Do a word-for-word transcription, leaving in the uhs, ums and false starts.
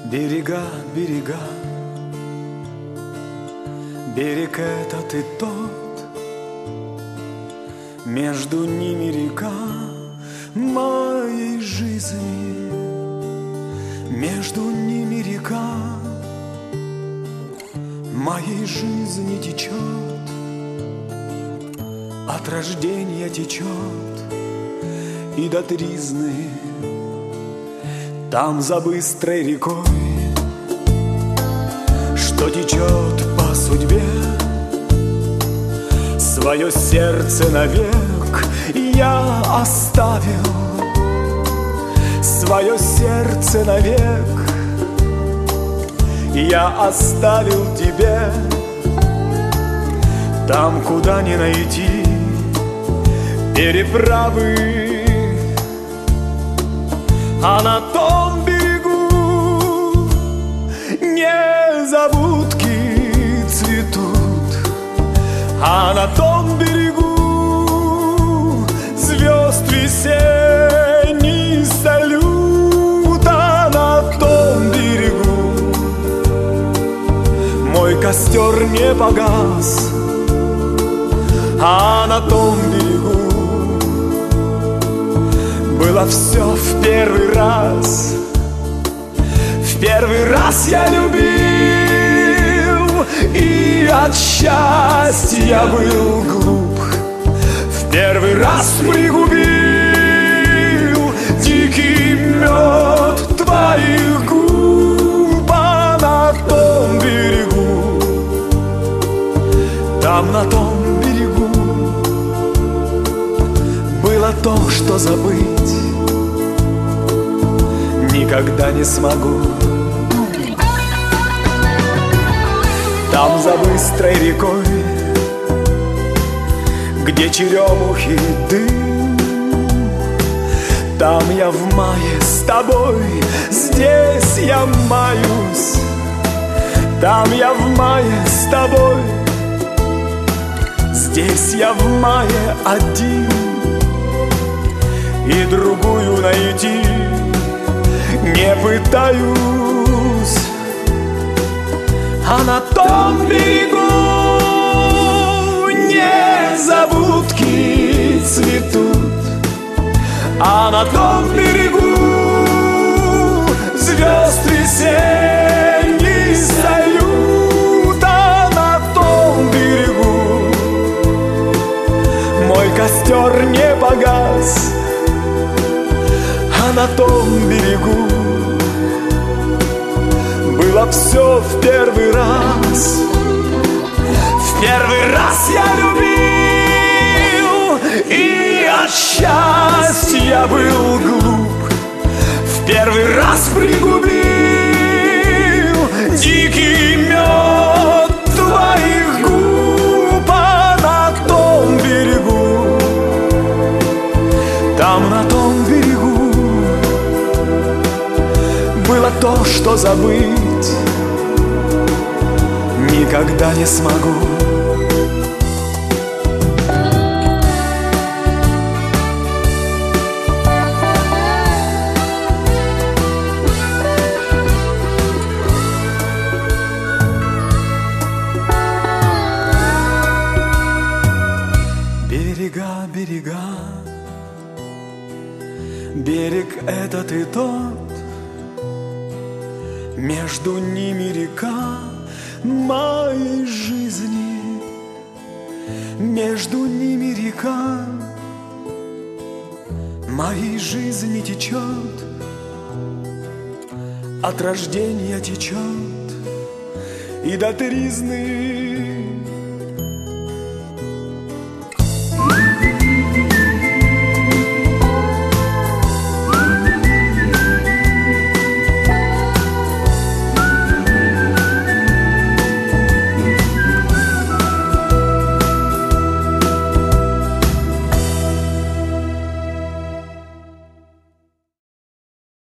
Берега, берега, берег этот и тот, между ними река моей жизни, между ними река моей жизни течет, от рождения течет и до тризны. Там за быстрой рекой, что течет по судьбе, свое сердце навек я оставил, свое сердце навек я оставил тебе. Там, куда не найти переправы, а на том берегу незабудки цветут, а на том берегу звезд весенний салют, а на том берегу мой костер не погас, а на том берегу было все в первый раз. В первый раз я любил и от счастья был глуп. В первый раз пригубил дикий мед твоих губ, а на том берегу, там на том берегу было то, что забыть никогда не смогу. Там за быстрой рекой, где черемухи дым, там я в мае с тобой, здесь я маюсь. Там я в мае с тобой, здесь я в мае один, и другую найти не пытаюсь. А на том берегу незабудки цветут, а на том берегу звезд весенний салют, а на том берегу мой костер не погас, а на том берегу было все в первый раз. В первый раз я любил и от счастья был глуп. В первый раз пригубил дикий мед твоих губ, а на том берегу, там на том берегу было то, что забыть никогда не смогу. Берега, берега, берег этот и тот, между ними река моей жизни, между ними река моей жизни течет, от рождения течет и до тризны.